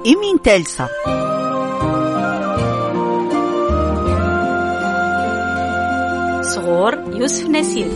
إيمين تالسة. صغور يوسف نسير.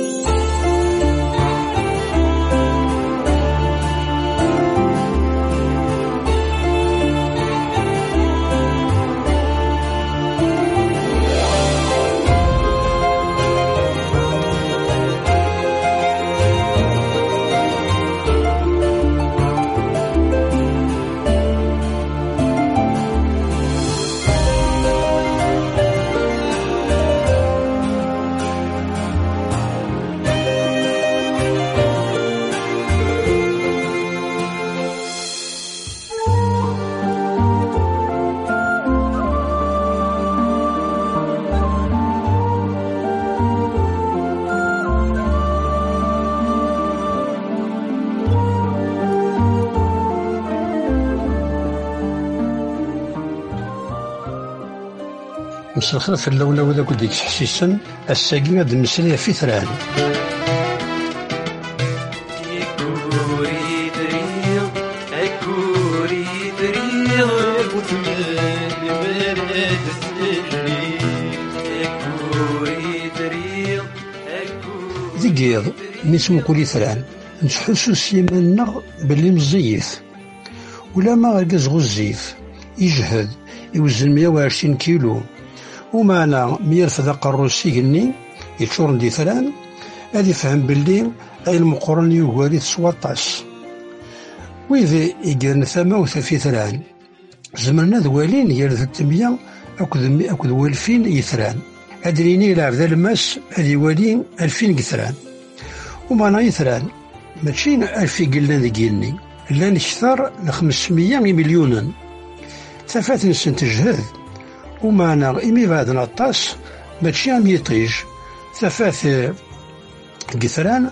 مسلخنا في اللولة وذا كل ديك حسيسا الساقين هاد المسلية في ثران. ذيقيض ميسمو كولي ثران نتحسو سيمانا باللي مزيف ولا ما غاز غزيف يجهد يوزن 120 كيلو ومعنا 100 فدق الروسي قلني يتشورن دي ثران هذا يفهم باللي أي المقرن يوغاري 17 وإذا يقرن ثما وثفي ثران زمرنا ذوالين يرد 300 أكد والفين يثران أدريني يلعب ذا الماس هذا يوالين 2000 قثران ومعنا يثران ماشي 1000 قلنا ذي قلني إلا نكثر ل 500 مليونا ثفات نسن تجهد ومعنا إمي بعد نطاس ماشي عم يطيج ثفات قثران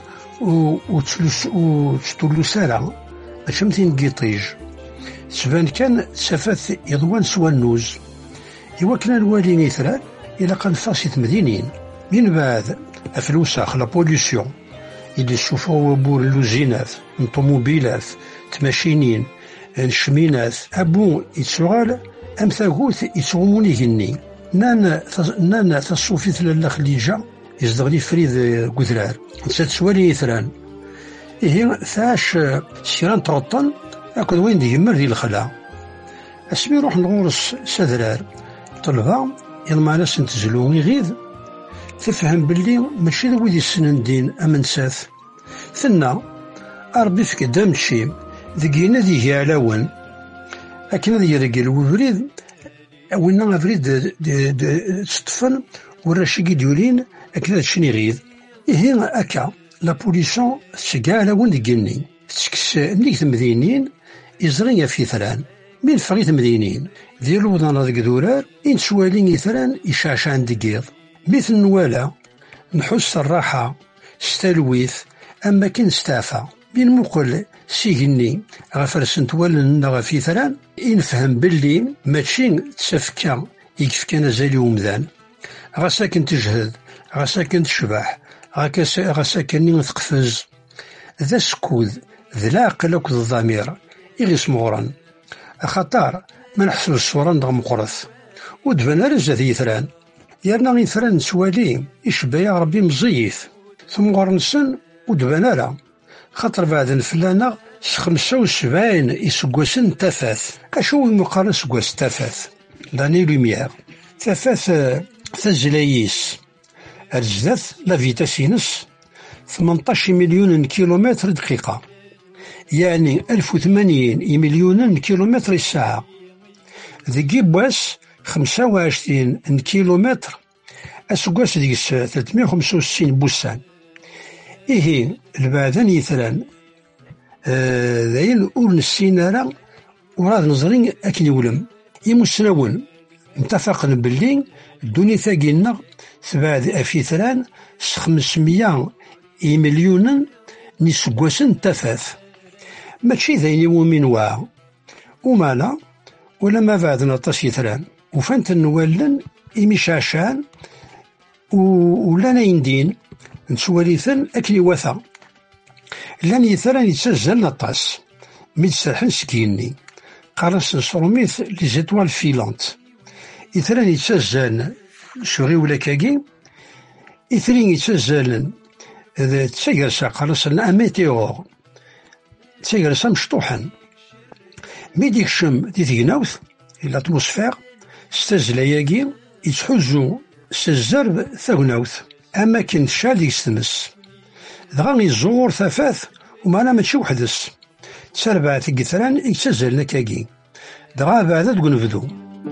وتشتولو سالة ماشي مثين قيطيج سبان كان ثفات يضوان سوا النوز يوكنا الوالين يثران إلا كان فاسيت مدينين من بعد أفلوساخ لا بوليسيون اللي شوفوا بور اللوزينات الطوموبيلات تماشينين الشمينات أبو يتسوغال أم ثاقوث يتسوموني هني نانا تصوفي ثلاثة خليجة يزدغلي فريد قذرار نسات سوالي يثران إيه ثاش سيران تغطن أكد وين دي يمر دي الخلا أسمي روح نغورس سذرار طلبا يلما ناس نتزلو يغيظ تفهم باللي ماشي ذا ويدي السنندين أمنساث ثنا أربي فيك دامشي ذقينا ذي علاون أكن ذي يرقل وفريد وإننا فريد تطفن وراشي ديولين أكن ذا شني غيظ إيه أكا لا بوليسيون تشقى علاون ذقيني تسكس نيك ثمذينين إزرين في ثران من فغيث مدينين ذي الوضان ذاك دورار إن سوالين يثران يشعشان دقيض مثل نوالا نحس الراحة ستلويث أما كن ستافا بين مقل سيجني غفر سنتوالن غفي ثران إنفهم باللي ماتشين تسفكا يكفكا زالي ومذان غساكن تجهد غساكن تشبح غساكن تقفز ذا سكوذ ذا العقل أكد الضمير إغيس مغران خطار ما نحسب الصورة ندغ مقرث ودفن رزة يثران يرنا يثران سوالي يشبه يا ربي مزيف ثم غرنسن ودفن راه خاطر بعد نفلانا 75 يسقوسن تفاث أشو المقارنة سقوس تفاث لاني لوميير تفاث ثزلايس الجدث لا فيتاسينس 18 مليون كيلومتر دقيقة يعني 1080 مليون كيلومتر الساعة ذي بواس 25 كيلومتر أسقاس ديس 365 بوسان إيه البعدان يثران ذاين أول السينارة وراد نظرين أكل يولم يمسنون متفقن باللي الدنيا ثاقينا ثبعد أفي ثران 500 مليون نسقاسن تفاث ماشي ذاين يومين واع ومانا ولا ما بعد نطاس يثران وفانت نولن إمشاشان ولا يندين نسواليثن أكلي وثا لان يثران يتسجل نطاس ميتسرحن سكيني قالس نصرميث لي زيتوال فيلانت. إثران يتسازل شغي ولا كاكي، إثرين يتسازل تسيرسا قالس أميتيور، تسيرسا مشطوحا. مي ديك الشم دي تيغناوث الاتموسفير ستازلا ياكي يتحوزو سزرب ثاغناوث أماكن شادي يستمس دغا يزور ثافاث ومانا ماشي وحدس تسربع تيكثران يتسازلنا كاكي دغا بعد تقول نبدو.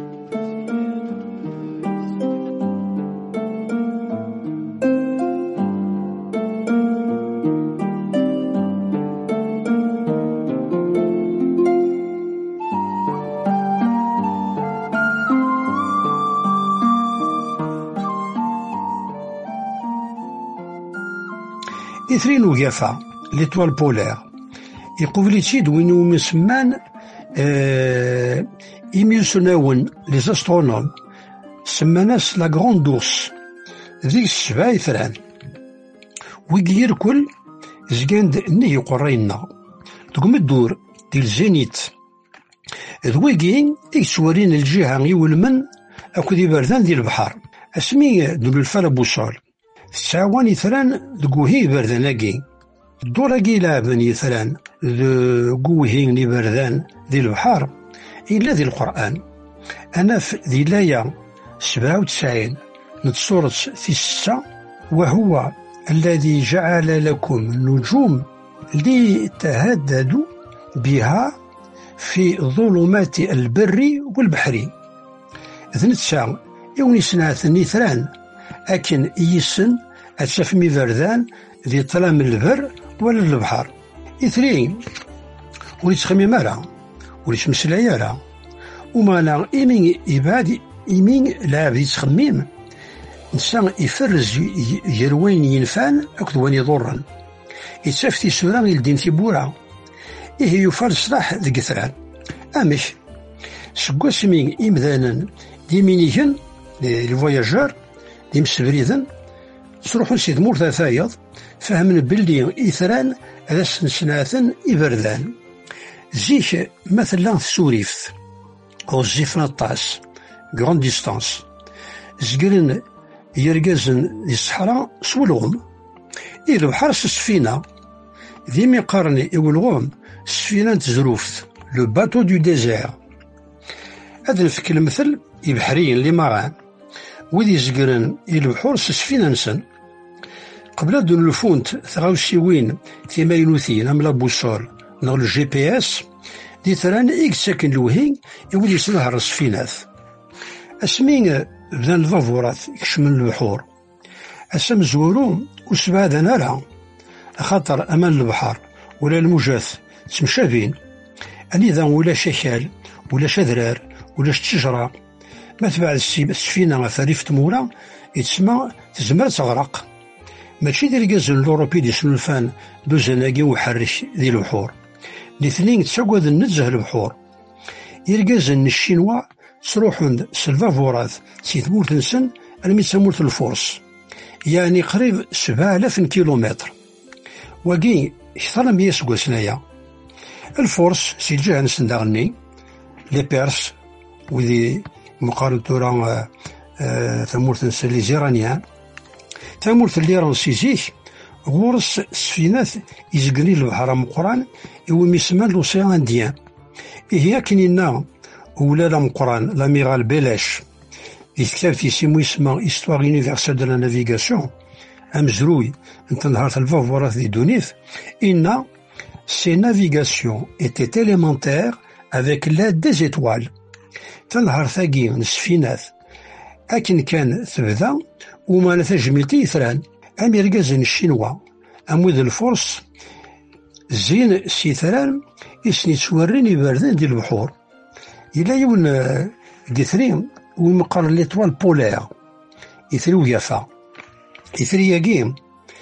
إثرين وقافة ليتوال بولير يقوفليتيد وينو مسمان إيميوسوناون لي زاسترونوم سماناس لا غروند دورس ذيك السبعة إثران ويقير كل زقاند ني قرينا تقوم الدور ديال زينيت ذويقين يسوارين الجهة يولمن أكو دي بردان ديال البحر اسمي دول الفلا بوصال تساوان يثران دقوهي برداناكي الدوراكي لعبن يثران دقوهي ني بردان ديال البحر إلا ذي القرآن. أنا في ذي لاية 97 نتصورة في 6 وهو الذي جعل لكم النجوم لتهددوا بها في ظلمات البر والبحر. ذنتسا يوني سنعث نيثران أكن إيسن أتشافمي بردان ذي طلام البر ولا البحر. إثرين وليتخمي مالا وليتمسلا يالا ومالا إيمين إبادي إيمين لعب يتخميم نسان يفرز يروين ينفان أكد وين يضرن يتسافتي سوران يلدين تيبورا إيه يفرز صلاح ذي قثران أمش سقوس مين إمذانا ديمينيجن الفواياجار دي مسبريذن تروحوا لسيد مورتا ثايض فهمن بلي إثران هذا سنسناثن إبردان زيك مثلا سوريف أو زيفنا الطاس غران ديستانس زقرن يرقزن دي الصحراء سولغم إذا بحرس السفينة ذي مقارني إولغم السفينة تزروفت لو باتو دو ديزير هذا نفك المثل يبحرين لي ماران وذي زقرن البحور سفينة نسن قبل دون الفونت ثغاوسيوين ثماينوثين أملا بوصول نغل الجي بي اس دي ثران إيك ساكن لوهي يولي يسنهر السفينات أسمين بدان الفافورات يكشمن البحور أسم زورو وسبعة نارا خاطر أمان البحر ولا المجاث تمشابين أنيذا ولا شكال ولا شذرار ولا شجرة ما تبع السفينة ثريف تمورا يتسمى تزمر تغرق ماشي ديال الغاز الأوروبي دي سنلفان دوزناكي وحرش ذي البحور الاثنين تساقوذ النزه البحور يرقازن الشينوا تروحون سلفافورات سي ثمورت نسن المي تسمورت الفورس يعني قريب 7000 كيلومتر وكي كثر من يسقو سنايا الفورس سي الجهة نسن داغني لي بيرس وذي مقارنة تورا ثمورت نسن لي زيرانيان ثمورت الليران سيزيك غورس سفينات يزقني البحر مقران يوم يسمى لوسيان انديان هي كنينا ولا مقران لاميغال بيلاش كتاب تيسمو يسمى Histoire universelle de la navigation أمزروي انت نهار الفافورات دي دونيث إن ces navigations étaient élémentaires avec l'aide des étoiles تنهار ثاقي السفينات أكن كان تبدا وما تجميلتي يثران أميرقازن الشينوا أمود الفرس زين سيثران يسني تورين يبردان ديال البحور إلا يون قثرين ومقر ليتوال بولير يثري وقافا يثري ياقيم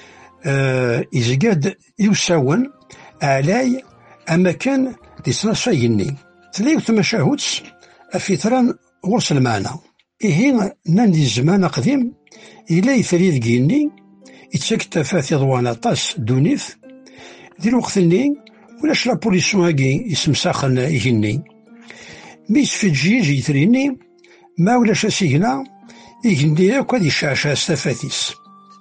إزقاد يوساون أعلاي أماكن دي سنصايني تلايو تمشاهدس أفيثران غرس المعنى إيه ناندي الزمان قديم إلا يثري ذقيني يتسكتفات يضوانا طاس دونيث دي الوقت اللي ولاش لا بوليسيون هاكي يسمساخن يجيني ميس في الجيج يتريني ما ولاش اسيقنا يجندي اكو هادي الشعشع سافاتيس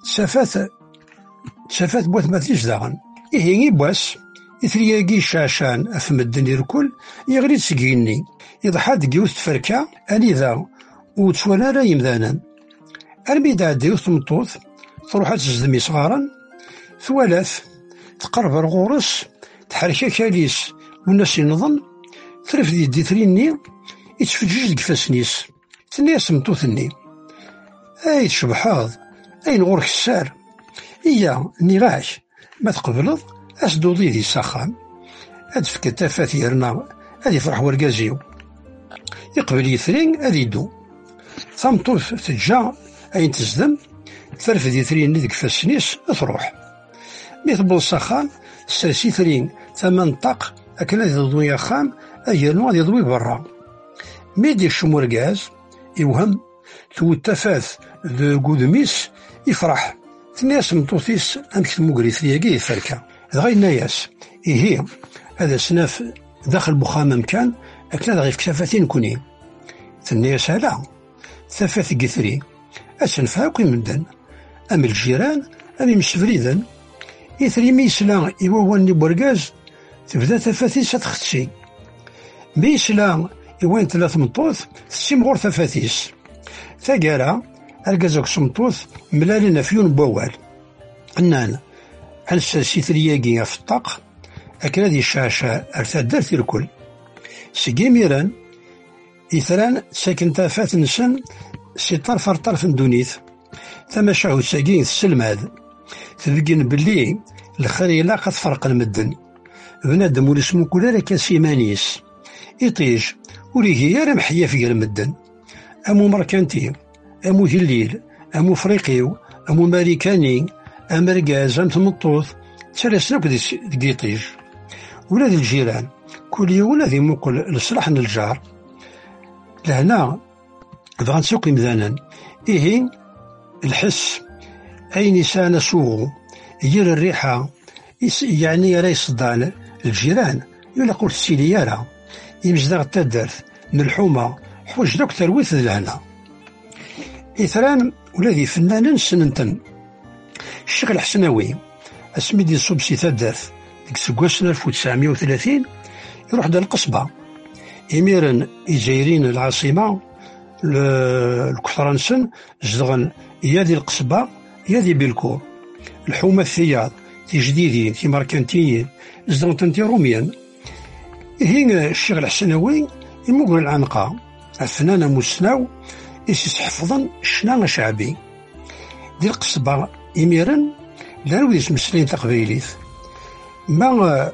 سافات بوات ما تيزداغن إيه بواس يثرياقي الشعشان أفم الدنيا الكل يغري تسقيني يضحى دقيوث تفركة أنيذا وتسوالا را يمذانا أرميدا ديوث مطوث تروح تزدمي صغارا ثوالث تقرب الغورس تحركا كاليس والناس ينظن ترف دي ثريني يتفجج دقفاسنيس تنياس مطوثني أي تشبحاض أي نغورك السار إيا نيغاك ما تقبلض أسدو ضيدي السخان أدفك التافات يرنا أدي يفرح ورقازيو يقبل يثرين أدي يدو ثمطوف تجا أين تزدم ترفد يثرين ندك فاسنيس تروح ميثبل السخان السلسي ثرين ثمان طاق أكن هذي يضوي يخام أجرنو غادي يضوي برا ميدي الشمو رقاز يوهم تو التفاث ذو قودميس يفرح تناس مطوثيس أمك تموغري ثرياقي يفركا غاي ناياس إيه هذا سناف داخل بخامم كان أكنا غير في كشافتين كوني تناس هلا ثفاث قثري أسنفها كوي مدن أم الجيران أم يمسفريدن إثري ميسلا إيواني بورقاز تبدا ثفاثيس تختسي ميسلا إيوان ثلاث مطوث تسيم غور ثفاثيس ثقارا أرقازوك سمطوث ملالنا فيون بوال أنان أنسى سيثرياقي في الطاق أكن هذه الشاشة أرثاد دارتي الكل سقيميران إثران ساكن تافات نسن سي طرف طرف دونيث ثم شاهد ساقين السلماد تبقين باللي الخير لا قد فرق المدن بنادم ولسمو كل كاسيمانيس يطيج وليه يا محيا في المدن أمو مركانتي أمو هليل أمو فريقيو أمو ماريكاني أمرقاز أم تمطوث تسلسنا كدي يطيج ولاد الجيران كل يوم ولاد موكل لصلاح الجار لهنا بغا نسوق مذانا إيه الحس أي نسان سوغو يجير الريحة يعني راه يصدع الجيران يقول قلت السيليارة يمجدغ التدرث من الحومة حوج دوك ترويث لهنا إثران ولادي فنانا سننتن الشيخ الحسناوي اسميدي صوب سي تدرث ديك سكواسنا 1930 يروح دا القصبة إميرا إجايرين العاصمة الكفرانسن زدغن يادي القصبة يادي بيلكور الحومة الثياض تي جديدين تي ماركانتيين زدغن تنتي روميان هي الشيخ الحسناوي المقر العنقة الفنانة مسناو يستحفظن شنا شعبي دي القصبة إميرا لا وديس مسلين تقبيليث ما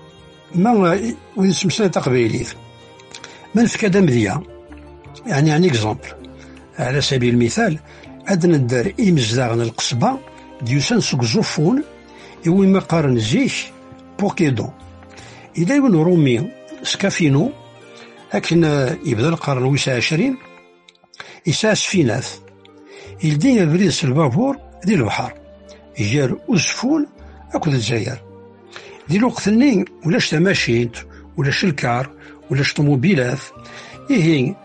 وديس مسلين تقبيليث من فكادة مذيا يعني اكزامبل على سبيل المثال أدنى الدار إمزداغن القصبة ديوسان سوق زوفون يوي ما قارن زيش بوكيدون إذا يقول رومي سكافينو لكن يبدأ القرن 29 يساع سفينات يلدي بريس البابور دي البحر يجار أسفول أكد الجزائر دي الوقت النين ولاش تماشينت ولاش الكار ولاش طوموبيلات إيه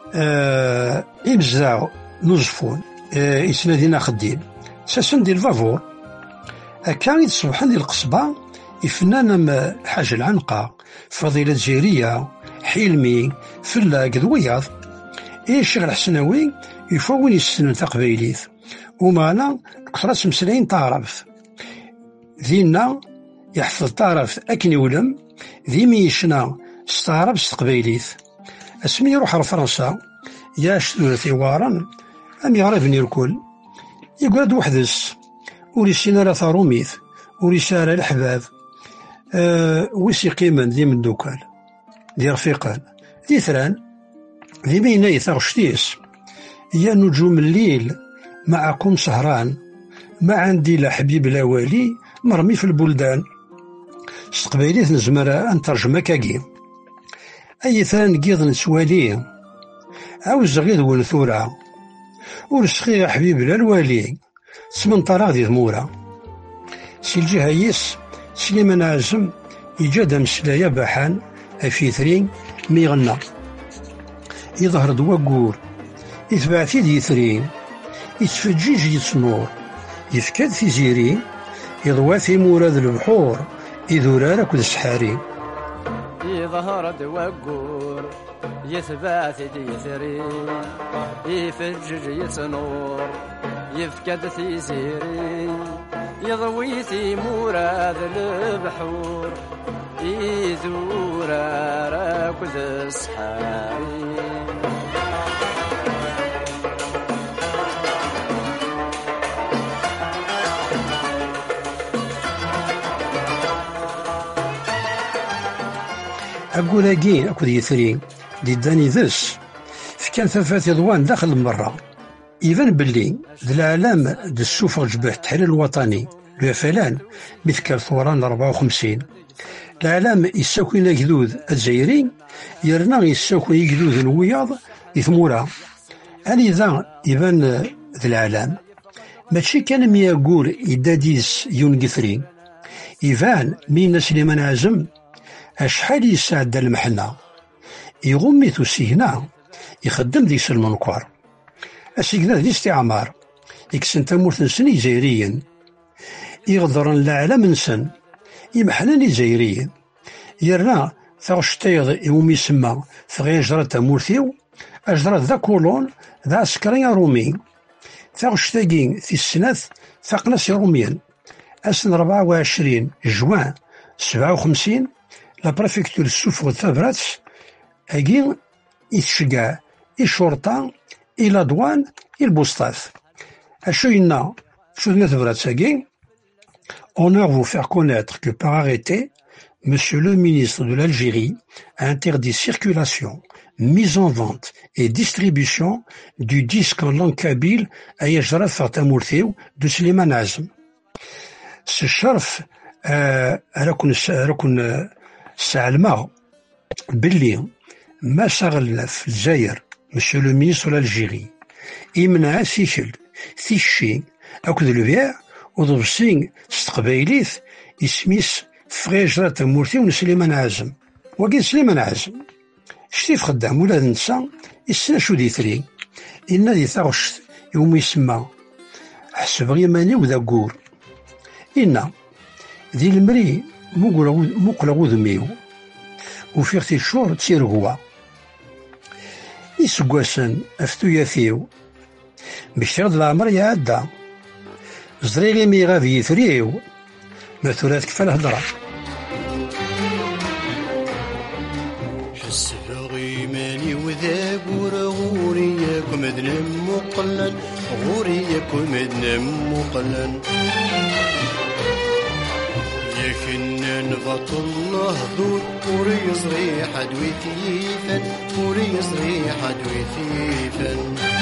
إمزاو نزفون إسنادينا خدين ساسن دي الفافور كان يتصبحن دي القصبة يفنان الحاج العنقة فضيلة جيرية حلمي فلاق ذوياض إيه الشيخ الحسناوي يفون يسن تقبيليث ومانا كثرة مسلين تعرف ذينا يحفظ تعرف أكني ولم ذي ميشنا استعرب استقبيليث اسمي يروح لفرنسا ياش ثلاثي وارن أم يعرفني الكل يقول هاد وحدس وريسينا لا ثاروميث وريسالة الحباب ويسي قيمن ذي من دوكال ذي رفيقان ذي ثران ذي مينا يثغشتيس يا نجوم الليل معكم سهران ما عندي لا حبيب لا والي مرمي في البلدان استقبيليث نزمر أن ترجمة كاكي أي ثان قيض نسوالي عاوز غير ونثورة ورسخي يا حبيب لا الوالي سمن طراغ ذي ثمورة سي الجهايس سليمان عزم إيجاد مسلايا بحان أفيثرين مي غنى يظهر دوكور يتبعث يثرين يتفجيج يتصنور يفكاد في زيرين يضواثي موراد البحور يذورار كل السحارين يظهر دوكور يثبات يثرين يفجج يتصنور يفكد في زيرين يضوي في مراد البحور يذورار كل السحارين أقول أجين أكو يثرين دي داني ذس فكان ثفات يضوان داخل المرة إيفان بلي ذي العالم دي السوفر جبه التحرير الوطني لو فلان مثل ثوران 54 العالم يساكن يجدود الجزائري يرنا يساكن يجدود الوياض يثمورا أني ذا إيفان ذي العالم ماشي كان مياقول يداديس يون قثرين إيفان مين سليمان عزم أشحال يساعد المحنة يغمي تسيهنا يخدم ديس المنكر أسيقنا دي استعمار يكسن تمورت نسن جزائريا يغضرن العالم نسن يمحنن جزائريا يرنا ثغشتيض يوم يسمى ثغي أجرات تمورتيو أجرات ذا كولون ذا عسكري رومي ثغشتاقين في السنات ثقناس روميا أسن 24 جوان 57 لا بريفكتور السوفغ ثابراتس أجين يتشجع الشرطة إلى دوان البوسطات أشو ينا شو ثابراتس أجين honneur vous faire connaître que par arrêté, Monsieur le ministre de l'Algérie a interdit circulation, mise en vente et distribution du disque en langue kabyle à Yajrat Fatamourthéou de Slimane Azm. Ce شرف راكن سالما باللي ما شغلنا في الجزائر مسيو لو مينيستر الالجيري يمنع سيشل ثيشي اكد البيع وضبسين استقبايليث اسميس فغيجرة تمورتي ونسليمان عازم وكين سليمان عازم شتي خدام ولا نسا يسنا شو دي ثري إنا دي ثغشت يوم يسمى حسب غيماني وذا قور إنا ذي المري مقل غذميو وفيغتي الشور تيرغوا يسقواسن أفتو ياثيو بشتغد العمر يعدى زريغي ميغا في يثريو ما ثلاث كفا الهضرة حسب غيماني وذا قور غوريكم مدن مقلن غوريكم مدن مقلن نبط الله ذو وري يصري حد وثيفا وري يصري حد وثيفا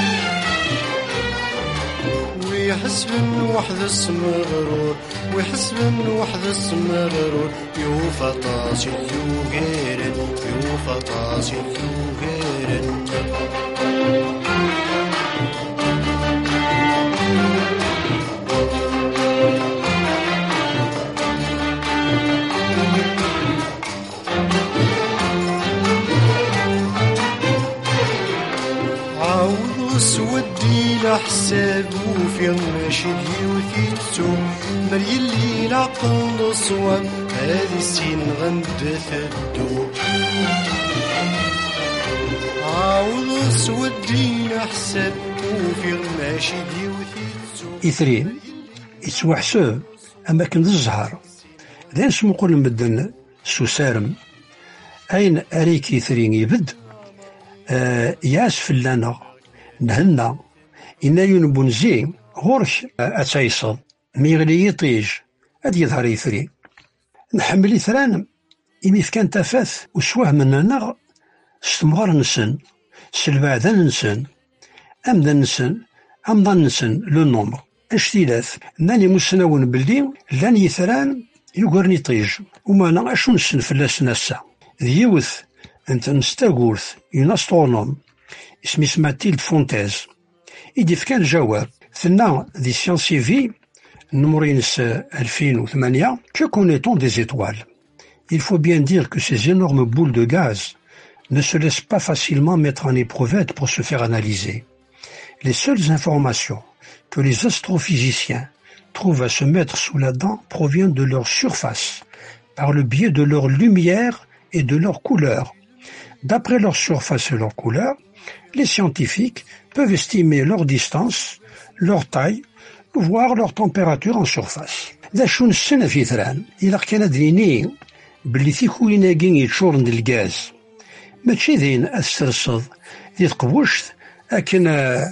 ويحسب من وحد اسم غرور ويحسب من وحد اسم غرور يوفى طاسي يوغيرن يوفى طاسي يوغيرن سودي لحسابو في النشيد يوثيتو مري اللي العقل الصواب هذه السين غند ثدو عاوض سودي لحسابو في النشيد يوثيتو إثرين يتوحسو أماكن الزهر ذا نسمو قول مدن سوسارم أين أريك إثرين يبد ياسف لنا نهنا إنا ينبونزي غورش أتايصد ميغلي يطيج أد يظهر يثري نحمل إثران إمي فكان تفاث وسواه مننا استمغار نسن سلبعدا نسن أمدا نسن أمضا نسن لو نومبر أشتيلاث ناني مسناون بلدي لان يثران يقرني طيج وما أنا أشو نسن فلاس ناسا ذيوث أنت نستاقورث يناسطونوم اسمي ماتيلد فونتاز يدي فكان جواب ثنا دي سيانسي في نمرينس 2008 que connaît-on des étoiles? Il faut bien dire que ces énormes boules de gaz ne se laisse pas facilement mettre en éprouvette pour se faire analyser. Les seules informations que les astrophysiciens trouvent à se mettre sous la dent proviennent de leur surface, par le biais de leur lumière et de leur couleur. D'après leur surface et leur couleur, les scientifiques peuvent estimer leur distance, leur taille, voire leur température en surface. ذا شو نسنا في ثران إلا كان دريني باللي تيكويناكين يتشورن الغاز ماشي ذين أسترصد دي تقبوشت لكن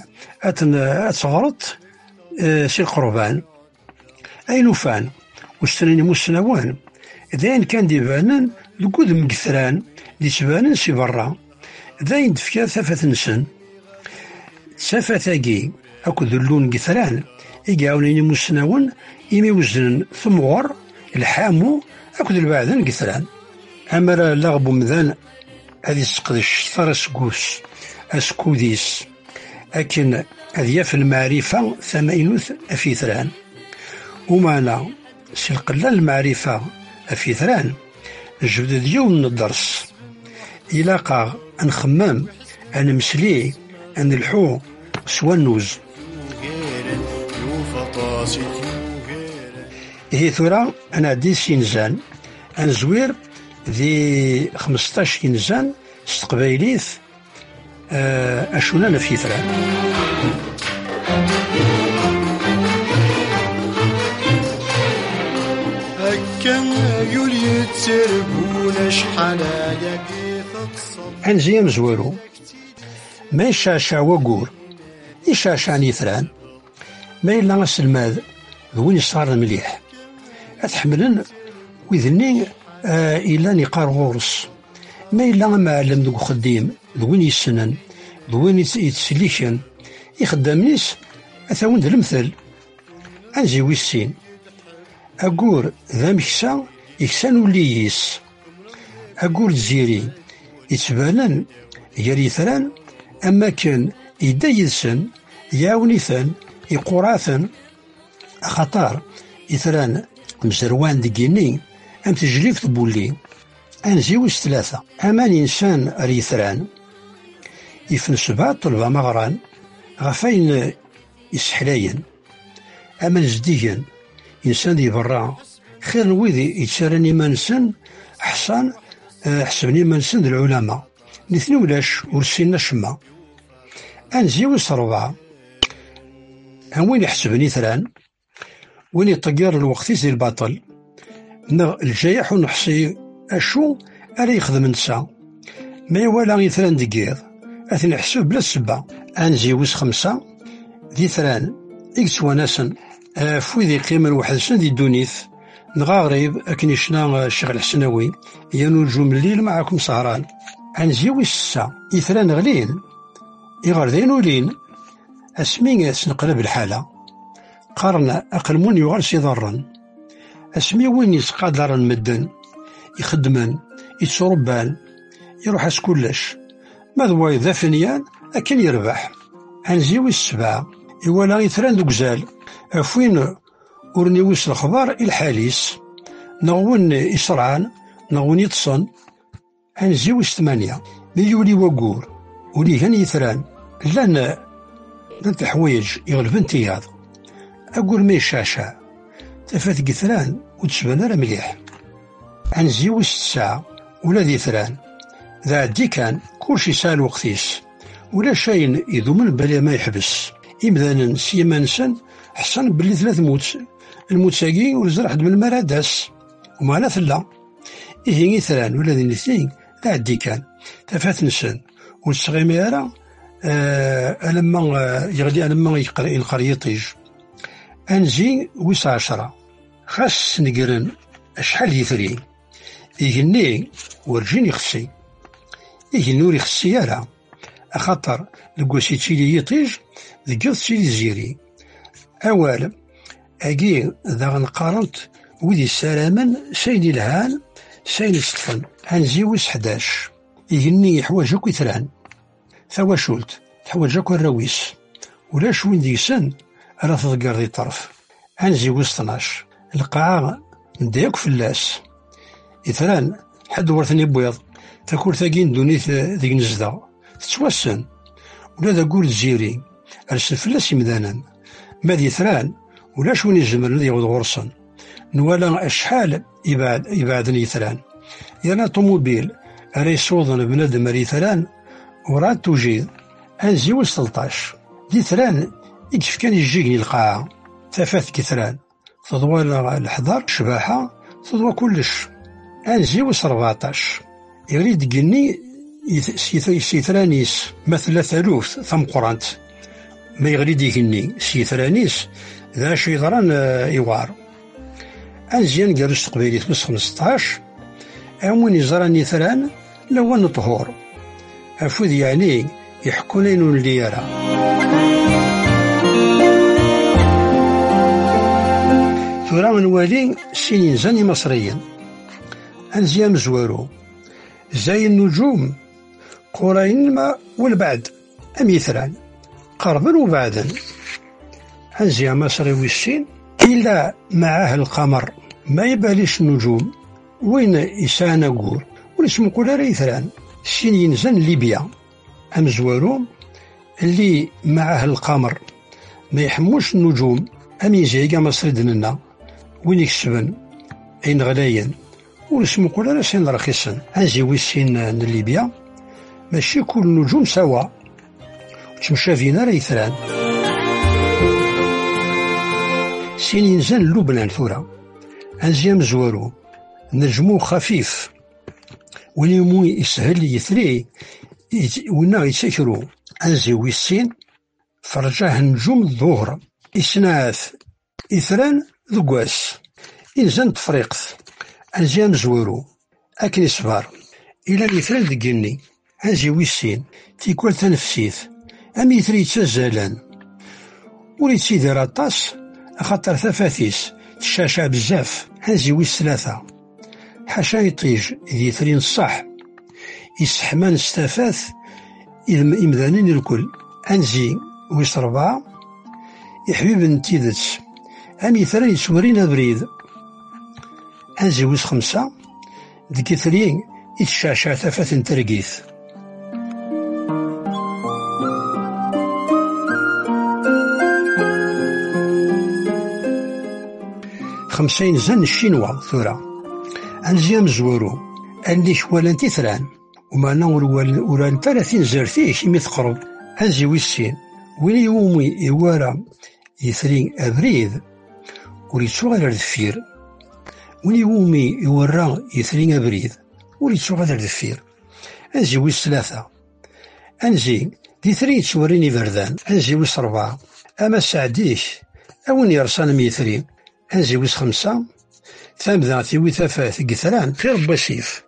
أتغرط سي القربان أي نوفان وستريني مسنوان ذين كان ديبانن لقود مكثران دي تبانن سي برا ذين دفكا ثافة نسن ثافة ثاقي أكو ذلون قثران إيقاونيني مسنوان إيمي وزن ثمغر الحامو أكو البعدن قثران أما لغبو مذان هذي سقدش ثرسكوس أسكوديس لكن هذه في المعرفة ثمينوث أفيثران ومانا سلقلا المعرفة أفيثران جبد ديون الدرس إلاقا نخمم أن مسلي أن الحو سوانوز هي ثورة أنا دي سينزان أنا زوير ذي 15 ينزان استقبايليث أشونانا في ثران هكا يولي تسربون شحالا أنزي مزورو ما يشاشا وقور يشاشا نيثران ما إلا السلماذ ذوين صار مليح أتحملن ويذني إلا نقار غورس ما إلا معلم ذو خديم ذوين يسنن ذوين يتسليكن يخدم نيس أثاون ذا المثل أنزي ويسين أقول ذا مكسا يكسان وليس أقول زيري يتبانن يريثران أما كان يدايسن ياونيثن يقراثن خطر يثران مزروان دقيني أم تجريف تبولي أنزيوس ثلاثة أما الإنسان ريثران يفن سبعة طلبة مغران غفين يسحلاين أما نزديين إنسان دي برا خير ويذي يتسارني منسن أحسن حسبني منسن العلماء نثني ولاش ورسينا شما أنزيوس ربعة وين يحسبني ثران وين يطقر الوقت زي الباطل الجايح ونحصي أشو ألا يخدم نسا ما يوالا يثران دقير أثني حسب بلا سبا أنزيوس 5 ذي ثران إكس وناسن فويذي قيمة واحد سن دي دونيث نغا غريب أكني شنا الشيخ الحسناوي ينوجو من الليل معاكم سهران أنزيوس 6 يثران غليل يغردين ولين أسمي سنقلب الحالة قارنا أقلمون يغرس يضرن أسمي وين يتقادر المدن يخدمن يتسربان يروح أسكولش ماذا إذا فنيان أكن يربح أنزيوي 7 إولا يثران دوكزال أفوين ورنيوس الخبار الحاليس نغون إسرعان نغون يتصن أنزيوي 8 مليولي وقور ولي هن يثران لأن نت حوايج يغلبن تياض أقول ما يشاشا تفات قثران وتسبان راه مليح أنزيوس 9 ولا ذي ثران ذا عدي كان كلشي سال وقتيس ولا شاين يذومن بلا ما يحبس إمذانا سيما نسن حسن بلي 3 موت الموتساقي والزرح من المرادس وما لا ثلا إيه ثران ولا ذي الاثنين لا عدي كان تفات نسن والصغيمي راه ألما يغلي ألما يلقى يطيج أنزي 19 خاص نقرن أشحال يثري يهني ورجيني خصي يهنوري خصي راه أخطر لقوسي تيلي يطيج ذكيض تيلي زيري أولا أجي ذا غنقارنت وذي السلامن سيدي الهان سيدي الصفن أنزي 11 يهني يحواج أكو يثران ثوا شولت تحواج أكو الرويس ولا شوين ديسن راه تذكر ذي طرف أنزي 12 القاعة نديك فلاس إثران حد ورثني بويض تاكل ثاقين دونيت ذيك نزدا تتوسن ولا ذا قول الزيري أرسل فلاس مدانا ما ذي ثران ولا شون يزمر الذي يغض غرصا نوالا أشحال يبعدني ثران يانا طوموبيل أري صوضن بنادم أري ثران وراد توجيد أنزي وسلطاش دي ثران يكف كان يجيني القاعة تفاث كثران تضوى الحضار شباحة تضوى كلش أنزي وسرباطاش يريد قلني سيثرانيس مثل 3000 ثم قرانت ما يغريد يقلني سيثرانيس ذا شيطران إيوار أنزيان قرص قبيلي تمس 15 أمون يزراني ثران لو نطهور أفوذ يعني يحكونين اللي يرى ثورا نوالي سنين زاني مصريين أنزيان مزوارو زي النجوم قرين ما والبعد أميثران قربا وبعدا أنزيان مصري والسين إلا معاه القمر ما يباليش النجوم وين إسانا قور ونسمو قولا ريثران سنين زان ليبيا أمزوارو اللي معاه القمر ما يحموش النجوم أمي زيقا مصر دننا وين يكسبن أين غلاين ونسمو قولا راسين رخيصا أنزي ويسين ليبيا ماشي كل النجوم سوا وتمشافينا ريثران سنين زان لبنان ثورة أنزي مزوارو نجمو خفيف وليمو يسهل يثري ونا يتسكرو أنزي ويسين فرجاه نجوم الظهر إسناث إثران ذقواس إنزان تفريقث أنزي مزوارو أكن إصبار إلا الإثران ذقني أنزي ويسين تيكوال تنفسيث أم يثري تزالان وليتسيدي راطاس أخطر ثفاثيس تشاشع بزاف أنزي ويس 3 حاشا يطيج ذي ثرين الصح يسحمان استفاث إمذانين الكل أنزي ويس 4 يحبيب نتيدتس أمي ثرين يسورين بريد أنزي ويس 5 ذكي ثرين يتشاشع ثفاث ترقيث خمسين زن الشينوا ثورة أنزي مزورو أني شوالان تيثران وما نور وران 30 زرتيش يمثقرب أنزي ويسين وين يومي يوارا يثرين أبريد وليتسوغل الدفير وين يومي يورا يثرين أبريد وليتسوغل الدفير أنزي ويس 3 أنزي دي ثرين تسوريني بردان أنزي ويس 4 أما سعديش أون يرسان ميثرين أنزي ويس 5 ثامذا ثيوي ثفاث قثران غير بسيف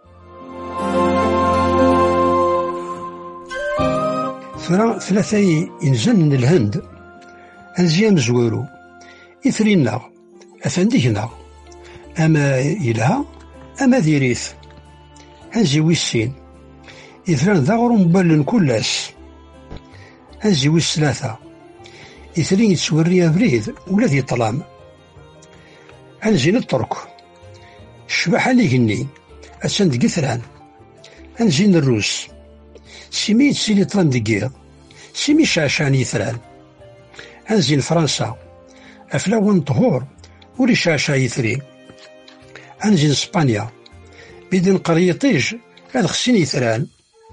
ثلاثة ينزن الهند أنزي مزوارو إثرينا أثنديهنا أما إلها أما ذيريث أنزي ويسين إثران ذاغر مبلن كلاس أنزي ويس 3 إثرين يتسوري أبريد ولا ذي طلام أنزي الترك الشباحة اللي هني أسند قثران أنزي الروس سيمي تسيلي طلام دقيق سيمي شاشان يثران أنزي فرنسا أفلاون طهور ولي شاشا يثري أنزي إسبانيا بدن قريطيج هذا خسين يثران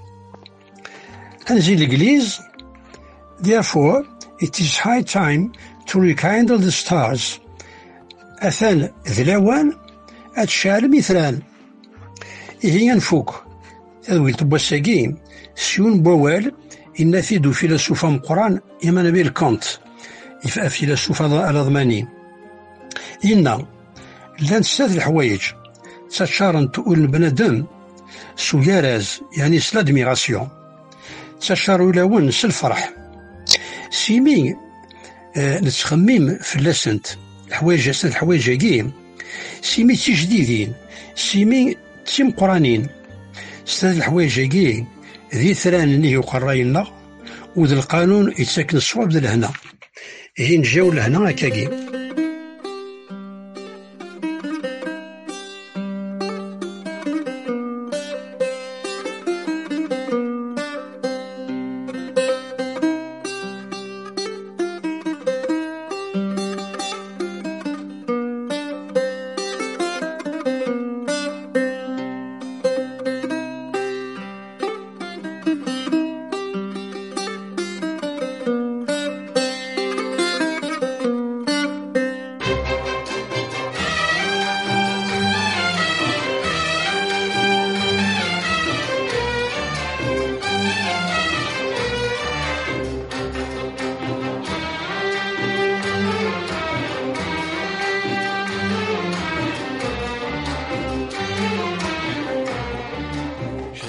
أنزي الإنجليز therefore it is high time to rekindle the stars أثان ذلاوان أتشال مثلان إيه ينفوك تذويل طباساقين سيون بوال إن ثيدو فيلسوفا مقران إيمان بيل كانت يفأ فيلسوفا الأضماني إنا لان تستاذ الحوايج تشارن تقول بنادم سويارز يعني سلادميغاسيون تشارو لون سالفرح سيمي نتخميم في اللسنت الحوايج كيم سيمي تجديدين سيمي تيم قرانين ستاد الحوايج كي ذي ثران اللي يقرينا وذا القانون يتساكن الصواب ذا لهنا هي نجاو لهنا هكاكي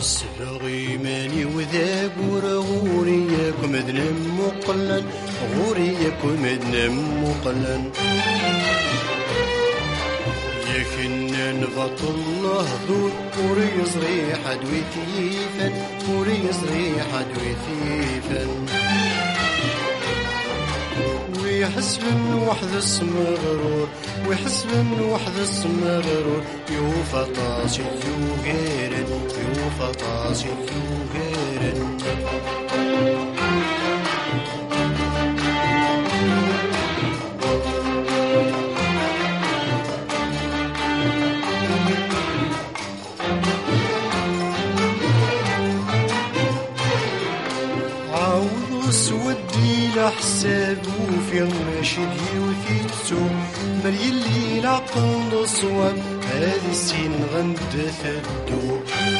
أسبغي ماني وذاك غوريكم مذنم مقلن غوريكم مذنم مقلن يكن نبط الله ذو وري يصغي حد ويثيفن وري يصغي حد ويثيفن ويحسب وحد اسم غرور ويحسب وحد اسم غرور يوفى طاسي يوغيرن يوفى طاسي يوغيرن سودي لحساب وفي المشي وثيتو مري اللي لعقل الصواب هذه السين غندث الدو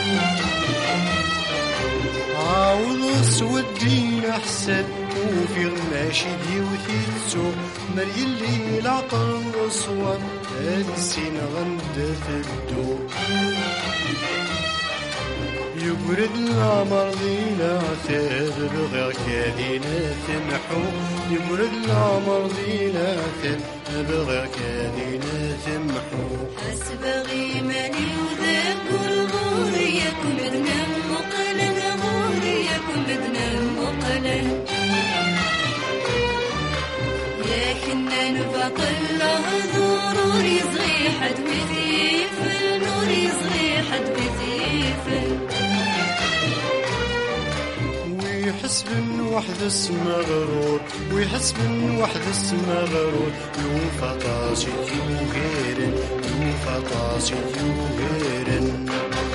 عاوض سودي لحساب وفي المشي وثيتو مري اللي لعقل الصواب هذه السين غندث الدو يبرد العمر ذينا ثاب بغير كاذينا تمحو يبرد العمر ذينا ثاب بغير كاذينا تمحو أسبغي ماني وذاكر غوريكم مذنب مقلن غوريكم مذنب مقلن لكننا نبطل له ضرور يصغي حد وثيف النور يصغي حد وثيف ويحسب وحد اسم غرور ويحسب وحد اسم غرور يوفى طاسي يوغيرن يوفى طاسي يوغيرن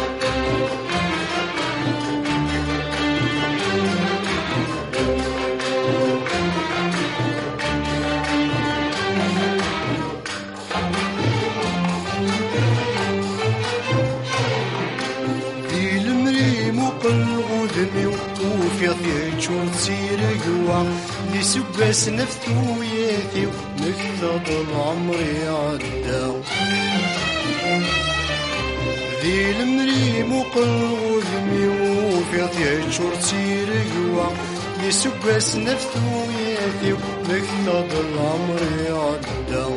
ذي المري مقل غدمي وفي ضيجون سير قوا لي سباس نفتو ياثي مكتض العمري عدا ذي المري مقل غدمي وفي ضيجون سير قوا لي سباس نفتو ياثي مكتض العمري عدا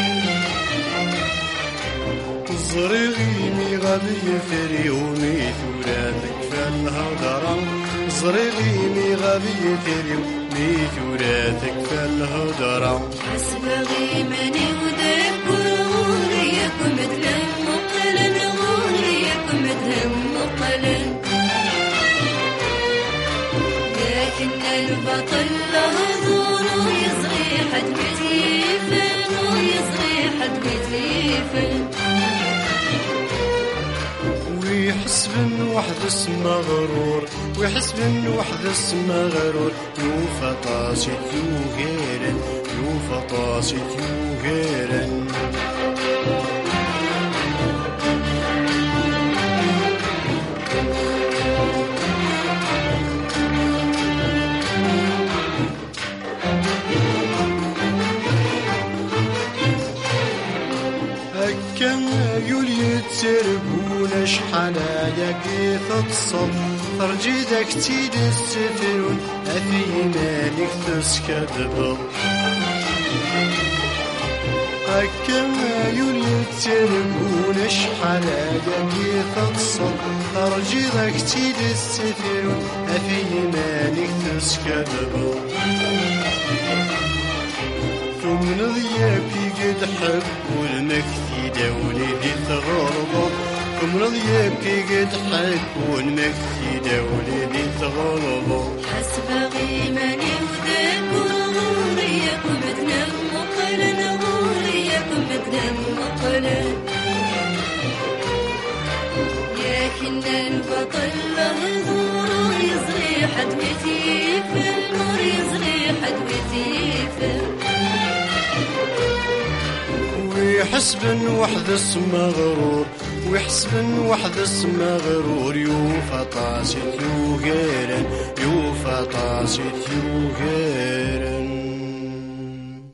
زريغي مي غادي يفري ومي ثوراتك فالهضرة زريغي مي غادي يفري ومي ثوراتك فالهضرة أسبغي ماني وذاكر غوريكم مذنب مقلن غوريكم مذنب مقلن لكننا نبطل له ضرور يصغي حد وثيف نور يصغي حد وثيف ويحسب وحد اسم غرور ويحسب وحد اسم غرور يوفى طاسي يوغيرن يوفى طاسي يوغيرن كما يولي تربون شحالا يقيث تصل ترجي ذاك تيد السفرون أفي مالك تسكدبل كما يولي تربون شحالا يقيث تصل ترجي ذاك تيد السفرون أفي مالك تسكدبل ثم ضيابي قد حب والمكثي دولي ذي الغربة ثم ضيابي قد حب والمكثي دولي ذي الغربة أسبغي ماني وذاكر غوريكم مذنب مقلن غوريكم مذنب مقلن لكننا نبطل له ضرور يصغي حد وثيف النور يصغي حد وثيف ويحسب وحد اسم غرور ويحسب وحد اسم غرور يوفى طاسي يوغيرن يوفى طاسي يوغيرن